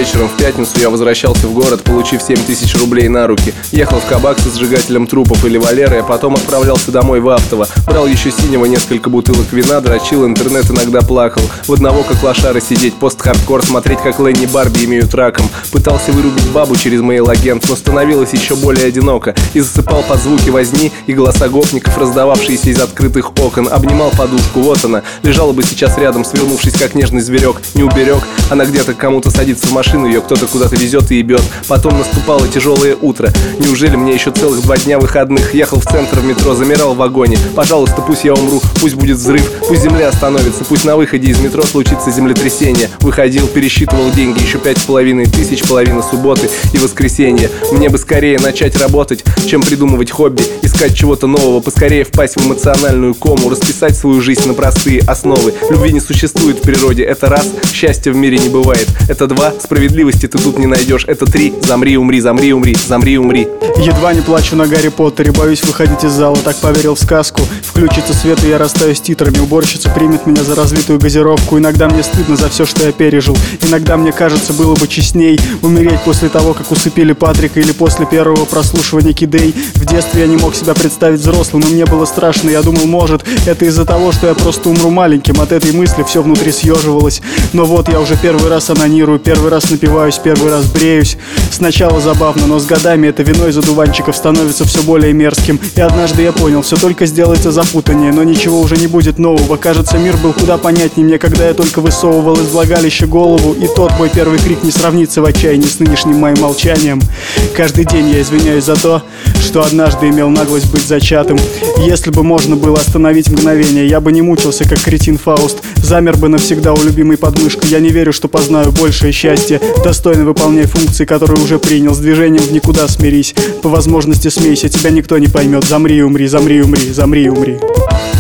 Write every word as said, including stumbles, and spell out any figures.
вечером в пятницу я возвращался в город, получив семь тысяч рублей на руки. Ехал в кабак со сжигателем трупов или Валерой, а потом отправлялся домой в Автово. Брал еще синего несколько бутылок вина, дрочил, интернет иногда плакал. В одного как лошары сидеть, пост-хардкор, смотреть, как Ленни Барби имеют раком. Пытался вырубить бабу через мейл-агент, но становилось еще более одиноко. И засыпал под звуки возни и голоса гопников, раздававшиеся из открытых окон. Обнимал подушку, вот она, лежала бы сейчас рядом, свернувшись как нежный зверек. Не уберег, она где-то к кому-то садится в машину, ее кто-то куда-то везет и ебет. Потом наступало тяжелое утро. Неужели мне еще целых два дня выходных? Ехал в центр в метро, замирал в вагоне. Пожалуйста, пусть я умру, пусть будет взрыв, пусть земля остановится, пусть на выходе из метро случится землетрясение. Выходил, пересчитывал деньги, еще пять с половиной тысяч, половина субботы и воскресенье. Мне бы скорее начать работать, чем придумывать хобби, искать чего-то нового, поскорее впасть в эмоциональную кому, расписать свою жизнь на простые основы. Любви не существует в природе, это раз, счастья в мире не бывает. Это два, справедливости ты тут не найдешь. Это три, замри, умри, замри, умри, замри, умри. Едва не плачу на Гарри Поттере, боюсь выходить из зала, так поверил в сказку. Включится свет, и я растаю с титрами. Уборщица примет меня за разлитую газировку. Иногда мне стыдно за все, что я пережил. Иногда мне кажется, было бы честней умереть после того, как усыпили Патрика, или после первого прослушивания Кидей. В детстве я не мог себя представить взрослым, и мне было страшно. Я думал, может, это из-за того, что я просто умру маленьким. От этой мысли все внутри съеживалось. Но вот я уже первый раз анонирую, первый раз напиваюсь, первый раз бреюсь. Сначала забавно, но с годами это вино из одуванчиков становится все более мерзким. И однажды я понял, все только сделается запутаннее, но ничего уже не будет нового. Кажется, мир был куда понятнее мне, когда я только высовывал из влагалища голову. И тот мой первый крик не сравнится в отчаянии с нынешним моим молчанием. Каждый день я извиняюсь за то, что однажды имел наглость быть зачатым. Если бы можно было остановить мгновение, я бы не мучился, как кретин Фауст. Замер бы навсегда у любимой подмышки. Я не верю, что познаю большее счастье. Достойно выполняй функции, которые уже принял. С движением в никуда смирись. По возможности смейся, тебя никто не поймет. Замри и умри, замри и умри, замри и умри.